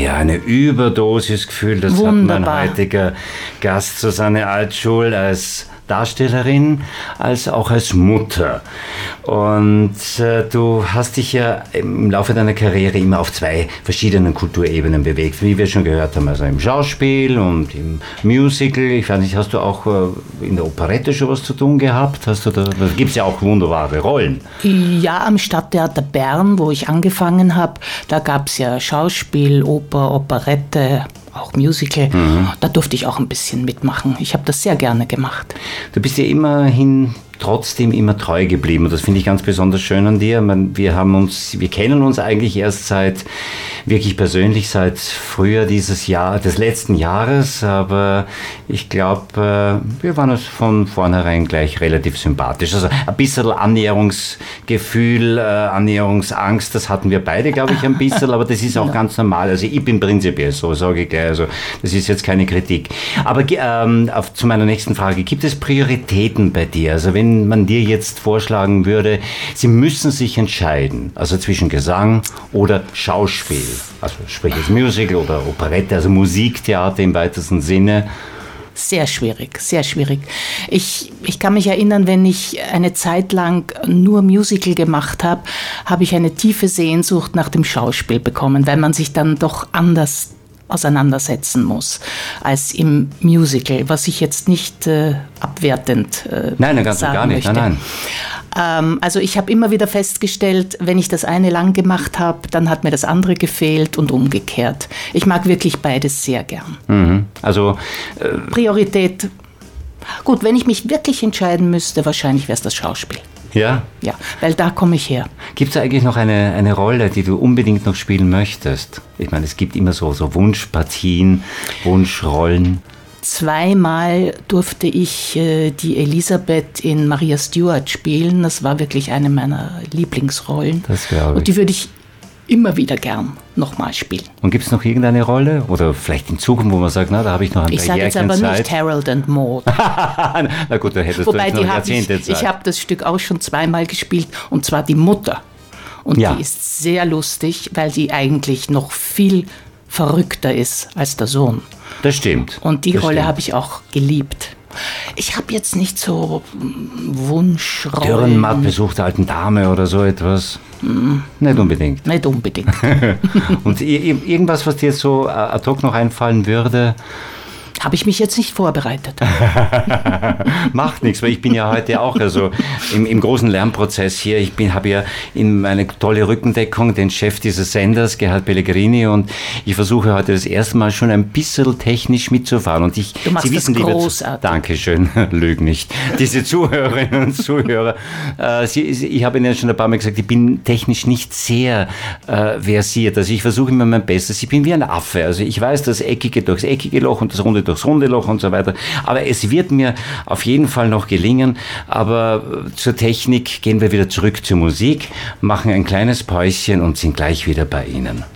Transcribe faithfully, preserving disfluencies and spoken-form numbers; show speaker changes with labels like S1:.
S1: Ja, eine Überdosisgefühl, das
S2: Wunderbar.
S1: hat mein heutiger Gast Susanne Altschul als Darstellerin als auch als Mutter. Und äh, du hast dich ja im Laufe deiner Karriere immer auf zwei verschiedenen Kulturebenen bewegt, wie wir schon gehört haben, also im Schauspiel und im Musical. Ich weiß nicht, hast du auch äh, in der Operette schon was zu tun gehabt? Hast du da, da gibt es ja auch wunderbare Rollen.
S2: Ja, am Stadttheater Bern, wo ich angefangen habe, da gab es ja Schauspiel, Oper, Operette, auch Musical. Mhm. Da durfte ich auch ein bisschen mitmachen. Ich habe das sehr gerne gemacht.
S1: Du bist ja immerhin trotzdem immer treu geblieben und das finde ich ganz besonders schön an dir. Wir haben uns, wir kennen uns eigentlich erst seit, wirklich persönlich seit Frühjahr dieses Jahr, des letzten Jahres, aber ich glaube, wir waren uns von vornherein gleich relativ sympathisch. Also ein bisschen Annäherungsgefühl, Annäherungsangst, das hatten wir beide, glaube ich, ein bisschen, aber das ist auch ganz normal. Also ich bin prinzipiell so, sage ich gleich, also das ist jetzt keine Kritik. Aber ähm, auf, zu meiner nächsten Frage, gibt es Prioritäten bei dir? Also wenn Wenn man dir jetzt vorschlagen würde, Sie müssen sich entscheiden, also zwischen Gesang oder Schauspiel, also sprich jetzt Musical oder Operette, also Musiktheater im weitesten Sinne.
S2: Sehr schwierig, sehr schwierig. Ich, ich kann mich erinnern, wenn ich eine Zeit lang nur Musical gemacht habe, habe ich eine tiefe Sehnsucht nach dem Schauspiel bekommen, weil man sich dann doch anders auseinandersetzen muss als im Musical, was ich jetzt nicht äh, abwertend äh,
S1: nein, nein, ganz
S2: sagen
S1: gar nicht.
S2: möchte.
S1: Nein,
S2: nein. Ähm, also ich habe immer wieder festgestellt, wenn ich das eine lang gemacht habe, dann hat mir das andere gefehlt und umgekehrt. Ich mag wirklich beides sehr gern.
S1: Mhm. Also äh,
S2: Priorität, gut, wenn ich mich wirklich entscheiden müsste, wahrscheinlich wäre es das Schauspiel.
S1: Ja?
S2: Ja, weil da komme ich her.
S1: Gibt es eigentlich noch eine, eine Rolle, die du unbedingt noch spielen möchtest? Ich meine, es gibt immer so, so Wunschpartien, Wunschrollen.
S2: Zweimal durfte ich äh, die Elisabeth in Maria Stuart spielen. Das war wirklich eine meiner Lieblingsrollen.
S1: Das glaube ich.
S2: Und die würde ich immer wieder gern nochmal spielen.
S1: Und gibt es noch irgendeine Rolle? Oder vielleicht in Zukunft, wo man sagt, na, da habe ich noch ein
S2: ich
S1: paar Jährchen Zeit.
S2: Ich sage jetzt aber nicht Harold and Maude.
S1: Na gut, da hättest
S2: Wobei,
S1: du noch
S2: die
S1: Jahrzehnte
S2: ich,
S1: Zeit.
S2: Ich habe das Stück auch schon zweimal gespielt, und zwar die Mutter. Und
S1: ja.
S2: Die ist sehr lustig, weil die eigentlich noch viel verrückter ist als der Sohn.
S1: Das stimmt.
S2: Und die
S1: das
S2: Rolle
S1: stimmt.
S2: habe ich auch geliebt. Ich habe jetzt nicht so Wunschrollen.
S1: Dürrenmatt besucht der alten Dame oder so etwas? Mm. Nicht unbedingt.
S2: Nicht unbedingt.
S1: Und irgendwas, was dir jetzt so ad hoc noch einfallen würde?
S2: Habe ich mich jetzt nicht vorbereitet.
S1: Macht nichts, weil ich bin ja heute auch also im, im großen Lernprozess hier. Ich bin, habe ja in meine tolle Rückendeckung den Chef dieses Senders, Gerhard Pellegrini, und ich versuche heute das erste Mal schon ein bisschen technisch mitzufahren. Und ich,
S2: du machst
S1: Sie wissen,
S2: das
S1: liebe
S2: großartig.
S1: Dankeschön, lüg nicht. Diese Zuhörerinnen und Zuhörer, äh, Sie, ich habe Ihnen schon ein paar Mal gesagt, ich bin technisch nicht sehr äh, versiert. Also ich versuche immer mein Bestes. Ich bin wie ein Affe. Also ich weiß das Eckige durchs eckige Loch und das Runde durchs runde Loch und so weiter. Aber es wird mir auf jeden Fall noch gelingen. Aber zur Technik gehen wir wieder zurück zur Musik, machen ein kleines Päuschen und sind gleich wieder bei Ihnen.